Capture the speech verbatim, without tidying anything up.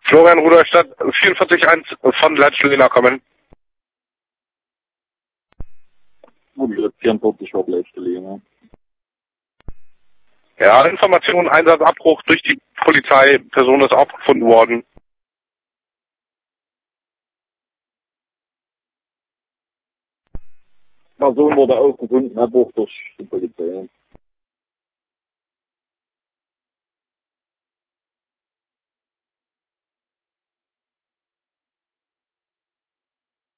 Florian Rudolstadt, vierundvierzig eins von Leitstulina kommen. vierundvierzig war Leitstulina. Ja, Information, Einsatzabbruch durch die Polizei, Person ist aufgefunden worden. Person wurde aufgefunden, Abbruch durch die Polizei.